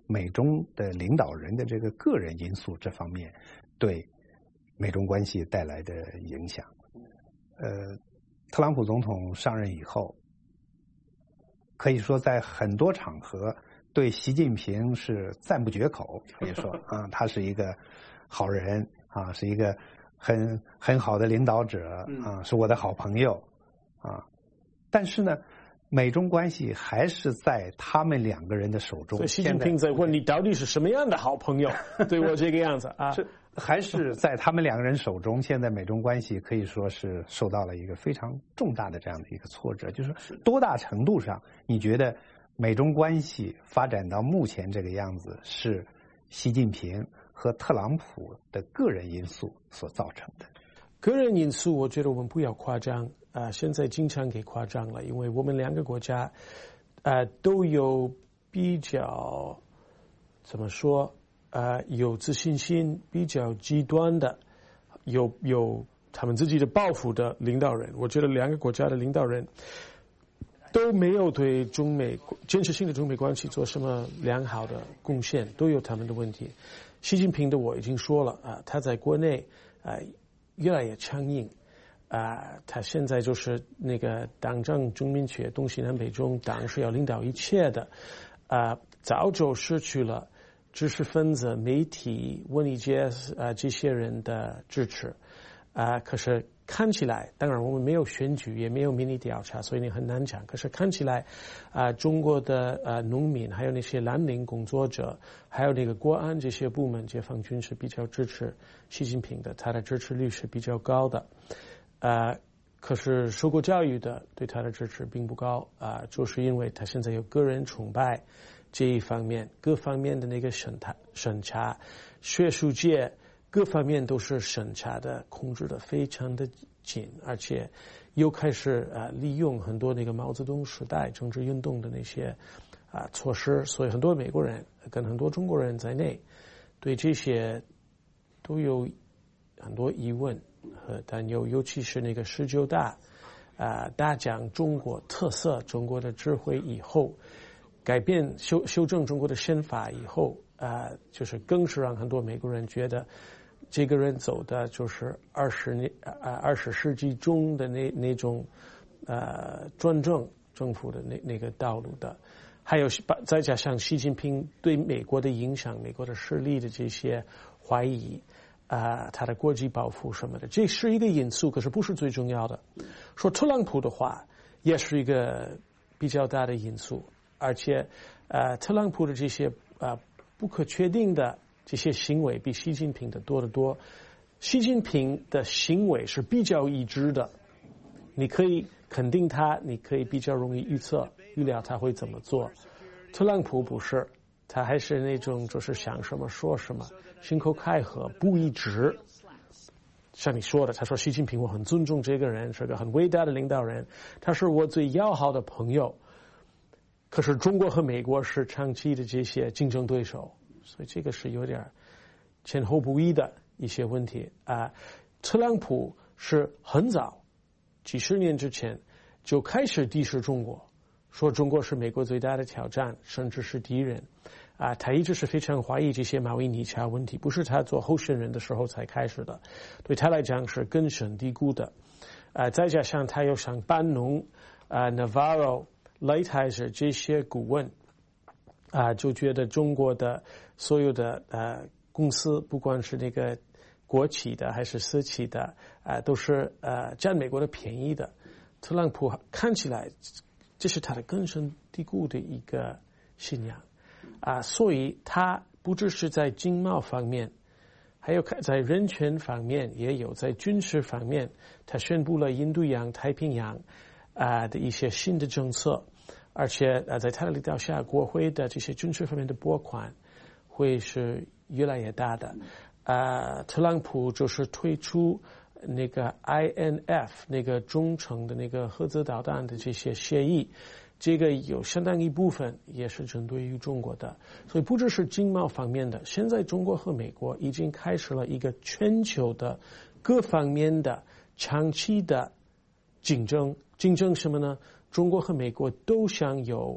美中的领导人的这个个人因素这方面对美中关系带来的影响。呃，特朗普总统上任以后，可以说在很多场合对习近平是赞不绝口，可以说啊，他是一个好人啊，是一个很很好的领导者啊，是我的好朋友啊。但是呢，美中关系还是在他们两个人的手中。 所以习近平在问你到底是什么样的好朋友，对我这个样子啊， 是还是在他们两个人手中。现在美中关系可以说是受到了一个非常重大的这样的一个挫折，就是多大程度上你觉得美中关系发展到目前这个样子是习近平和特朗普的个人因素所造成的？ 个人因素，我觉得我们不要夸张啊、呃，现在经常给夸张了，因为我们两个国家啊、呃、都有比较怎么说啊、呃、有自信心比较极端的，有有他们自己的抱负的领导人。我觉得两个国家的领导人都没有对中美建设性的中美关系做什么良好的贡献，都有他们的问题。习近平的我已经说了啊，他在国内啊越来越强硬啊，他现在就是那个党章中明确，东西南北中，党是要领导一切的啊，早就失去了知识分子、媒体、文艺界啊这些人的支持啊，可是看起来，当然我们没有选举，也没有民意调查，所以你很难讲。可是看起来，啊、呃，中国的呃农民，还有那些蓝领工作者，还有那个国安这些部门，解放军是比较支持习近平的，他的支持率是比较高的。呃，可是受过教育的对他的支持并不高啊、呃，就是因为他现在有个人崇拜这一方面，各方面的那个审查审查，学术界。各方面都是审查的控制的非常的紧，而且又开始啊、呃、利用很多那个毛泽东时代政治运动的那些啊、呃、措施，所以很多美国人跟很多中国人在内对这些都有很多疑问和担忧，尤其是那个十九大啊、呃、大讲中国特色、中国的智慧以后，改变修修正中国的宪法以后啊、呃，就是更是让很多美国人觉得。这个人走的就是二十年啊二十世纪中的那那种呃专政政府的那那个道路的，还有再加上习近平对美国的影响、美国的势力的这些怀疑啊、呃，他的国际抱负什么的，这是一个因素，可是不是最重要的。说特朗普的话，也是一个比较大的因素，而且呃，特朗普的这些啊、呃、不可确定的。这些行为比习近平的多得多。习近平的行为是比较一致的，你可以肯定他，你可以比较容易预测预料他会怎么做。特朗普不是，他还是那种就是想什么说什么，信口开河，不一致。像你说的，他说习近平我很尊重这个人，是个很伟大的领导人，他是我最要好的朋友。可是中国和美国是长期的这些竞争对手。所以这个是有点前后不一的一些问题啊。特朗普是很早几十年之前就开始敌视中国，说中国是美国最大的挑战，甚至是敌人啊。他一直是非常怀疑这些贸易逆差问题，不是他做候选人的时候才开始的，对他来讲是根深蒂固的啊。再加上他又像班农啊、Navarro、Lighthizer 这些顾问。啊，就觉得中国的所有的呃公司，不管是那个国企的还是私企的，啊，都是呃占美国的便宜的。特朗普看起来这是他的根深蒂固的一个信仰啊，所以他不只是在经贸方面，还有在人权方面，也有在军事方面，他宣布了印度洋、太平洋啊的一些新的政策。而且呃，在他的领导下，国会的这些军事方面的拨款会是越来越大的。呃，特朗普就是推出那个 I N F 那个中程的那个核子导弹的这些协议，这个有相当一部分也是针对于中国的。所以不只是经贸方面的，现在中国和美国已经开始了一个全球的各方面的长期的竞争。竞争什么呢？中国和美国都想有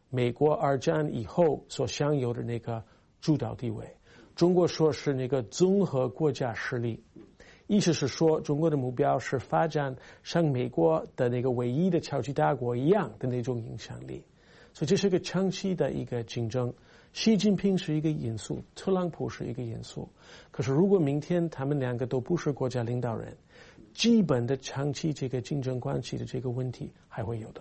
美国二战以后所享有的那个主导地位。中国说是那个综合国家实力，意思是说中国的目标是发展像美国的那个唯一的超级大国一样的那种影响力，所以这是个长期的一个竞争。习近平是一个因素，特朗普是一个因素，可是如果明天他们两个都不是国家领导人，基本的长期这个竞争关系的这个问题还会有的。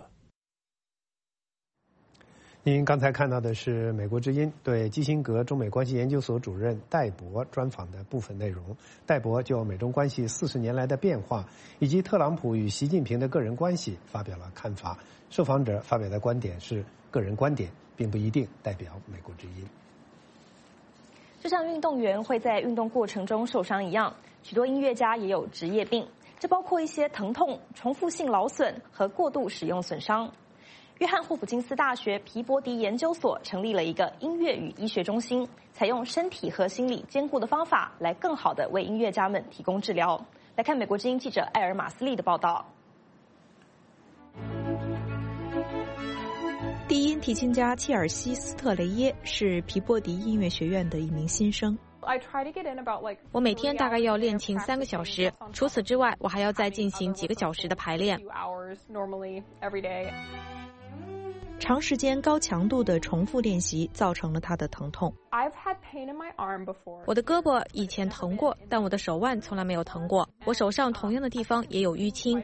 您刚才看到的是美国之音对基辛格中美关系研究所主任戴博专访的部分内容。戴博就美中关系四十年来的变化以及特朗普与习近平的个人关系发表了看法。受访者发表的观点是个人观点，并不一定代表美国之音。 就像运动员会在运动过程中受伤一样，许多音乐家也有职业病，这包括一些疼痛、重复性劳损和过度使用损伤。约翰霍普金斯大学皮博迪研究所成立了一个音乐与医学中心，采用身体和心理兼顾的方法，来更好地为音乐家们提供治疗。来看美国之音记者艾尔马斯利的报道。 低音提琴家切尔西斯特雷耶是皮博迪音乐学院的一名新生。 我每天大概要练琴三个小时，除此之外，我还要再进行几个小时的排练。 长时间高强度的重复练习造成了他的疼痛。 我的胳膊以前疼过，但我的手腕从来没有疼过。我手上同样的地方也有淤青。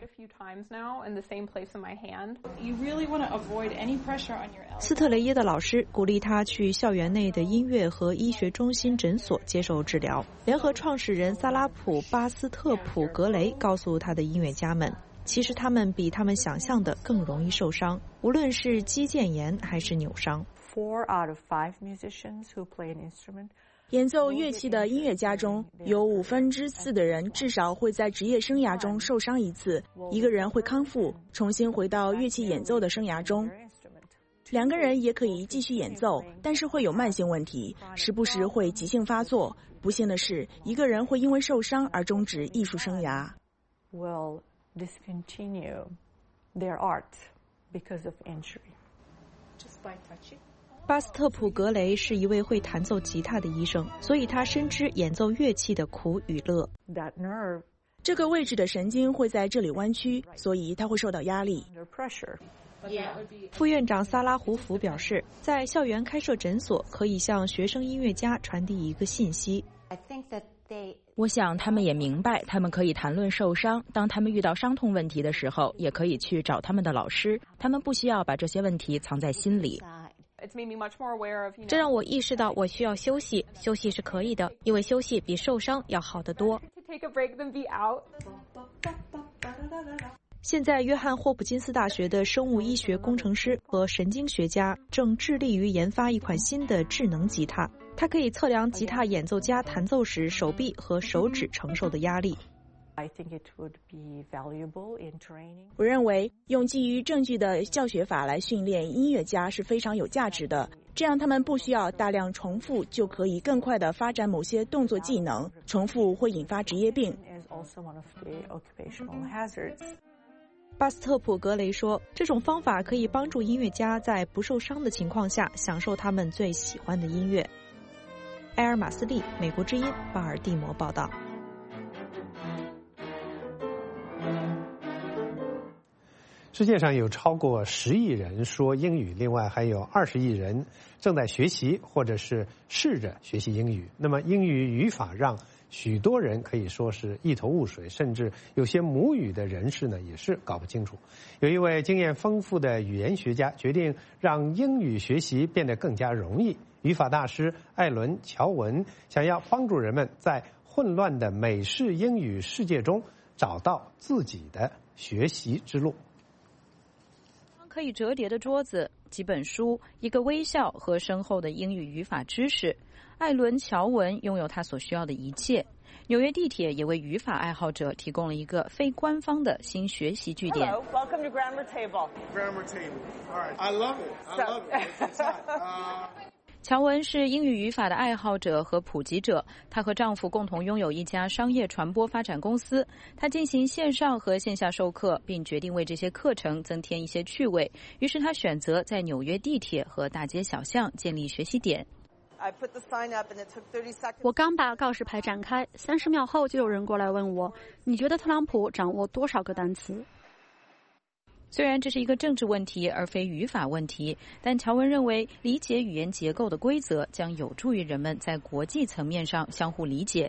斯特雷耶的老师鼓励他去校园内的音乐和医学中心诊所接受治疗。联合创始人萨拉普·巴斯特普格雷告诉他的音乐家们，其实他们比他们想象的更容易受伤，无论是肌腱炎还是扭伤。 演奏乐器的音乐家中有五分之四的人至少会在职业生涯中受伤一次，一个人会康复，重新回到乐器演奏的生涯中。两个人也可以继续演奏，但是会有慢性问题，时不时会急性发作。不幸的是，一个人会因为受伤而终止艺术生涯。 Will discontinue their art because of injury. Just by touching. 巴斯特普格雷是一位会弹奏吉他的医生，所以他深知演奏乐器的苦与乐。 That nerve. 这个位置的神经会在这里弯曲，所以他会受到压力。 Under pressure. 副院长萨拉胡福表示，在校园开设诊所可以向学生音乐家传递一个信息。 I think that they 我想他们也明白，他们可以谈论受伤，当他们遇到伤痛问题的时候，也可以去找他们的老师，他们不需要把这些问题藏在心里。这让我意识到我需要休息，休息是可以的，因为休息比受伤要好得多。 现在约翰霍普金斯大学的生物医学工程师和神经学家正致力于研发一款新的智能吉他，它可以测量吉他演奏家弹奏时手臂和手指承受的压力。 我认为用基于证据的教学法来训练音乐家是非常有价值的，这样他们不需要大量重复就可以更快地发展某些动作技能，重复会引发职业病。 巴斯特普格雷说，这种方法可以帮助音乐家在不受伤的情况下享受他们最喜欢的音乐。埃尔马斯利，美国之音，巴尔的摩报道。 世界上有超过十亿人说英语，另外还有二十亿人正在学习或者是试着学习英语。那么英语语法让许多人可以说是一头雾水，甚至有些母语的人士呢也是搞不清楚。有一位经验丰富的语言学家决定让英语学习变得更加容易。语法大师艾伦·乔文想要帮助人们在混乱的美式英语世界中找到自己的学习之路。 可以折叠的桌子、几本书、一个微笑和深厚的英语语法知识，艾伦·乔文拥有他所需要的一切。纽约地铁也为语法爱好者提供了一个非官方的新学习据点。 Hello, welcome to Grammar Table. Grammar Table. All right. I love it. I love it. It's hot. Uh... 乔文是英语语法的爱好者和普及者，她和丈夫共同拥有一家商业传播发展公司。她进行线上和线下授课，并决定为这些课程增添一些趣味。于是她选择在纽约地铁和大街小巷建立学习点。 我刚把告示牌展开，三十秒后就有人过来问我：“你觉得特朗普掌握多少个单词？” 虽然这是一个政治问题而非语法问题，但乔文认为理解语言结构的规则将有助于人们在国际层面上相互理解。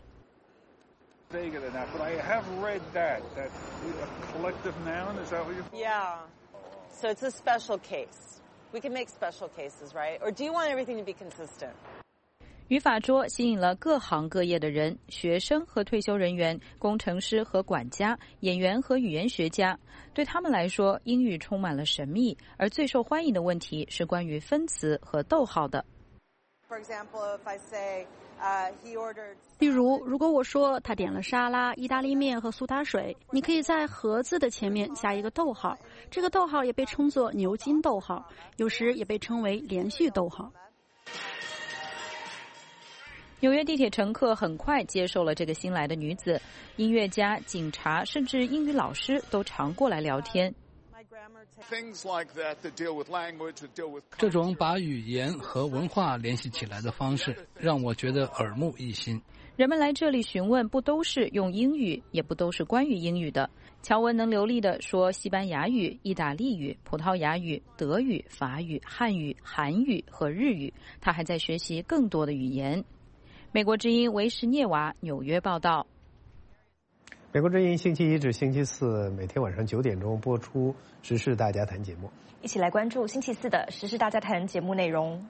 Yeah. So it's a special case. We can make special cases, right? Or do you want everything to be consistent? 语法桌吸引了各行各业的人，学生和退休人员，工程师和管家，演员和语言学家。对他们来说，英语充满了神秘，而最受欢迎的问题是关于分词和逗号的。 例如，如果我说他点了沙拉、意大利面和苏打水，你可以在盒子的前面加一个逗号，这个逗号也被称作牛津逗号，有时也被称为连续逗号。 纽约地铁乘客很快接受了这个新来的女子，音乐家、警察甚至英语老师都常过来聊天。 这种把语言和文化联系起来的方式让我觉得耳目一新。 人们来这里询问不都是用英语，也不都是关于英语的。乔文能流利地说西班牙语、意大利语、葡萄牙语、德语、法语、汉语、韩语和日语，他还在学习更多的语言。美国之音维什涅瓦纽约报道。 美国之音星期一至星期四每天晚上九点钟播出时事大家谈节目， 一起来关注星期四的时事大家谈节目内容。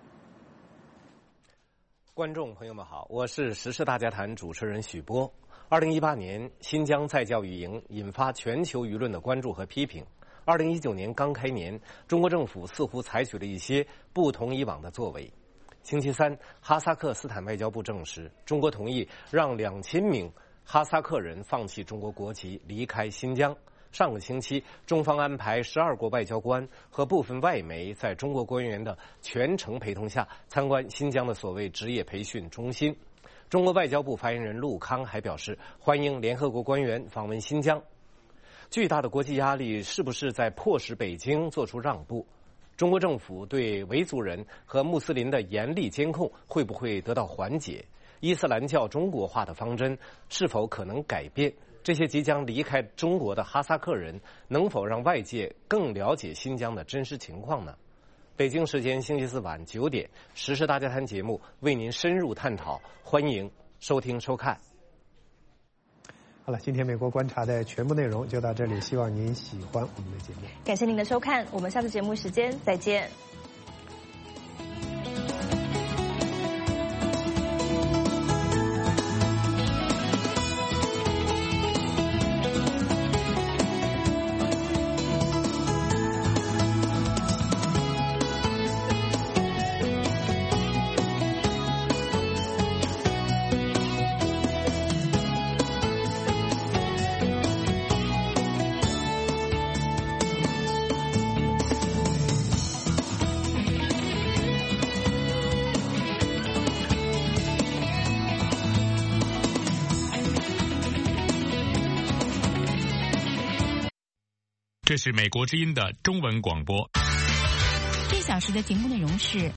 观众朋友们好，我是时事大家谈主持人许波。二零一八年新疆再教育营引发全球舆论的关注和批评。二零一九年刚开年，中国政府似乎采取了一些不同以往的作为。星期三，哈萨克斯坦外交部证实，中国同意让两千名哈萨克人放弃中国国籍，离开新疆。上个星期，中方安排十二国外交官和部分外媒在中国官员的全程陪同下参观新疆的所谓职业培训中心。中国外交部发言人陆康还表示，欢迎联合国官员访问新疆。巨大的国际压力是不是在迫使北京做出让步？中国政府对维族人和穆斯林的严厉监控会不会得到缓解？伊斯兰教中国化的方针是否可能改变？这些即将离开中国的哈萨克人能否让外界更了解新疆的真实情况呢？北京时间星期四晚九点，时事大家谈节目为您深入探讨，欢迎收听收看。 好了，今天美国观察的全部内容就到这里，希望您喜欢我们的节目。 感谢您的收看，我们下次节目时间再见。 这是美国之音的中文广播。 这小时的节目内容是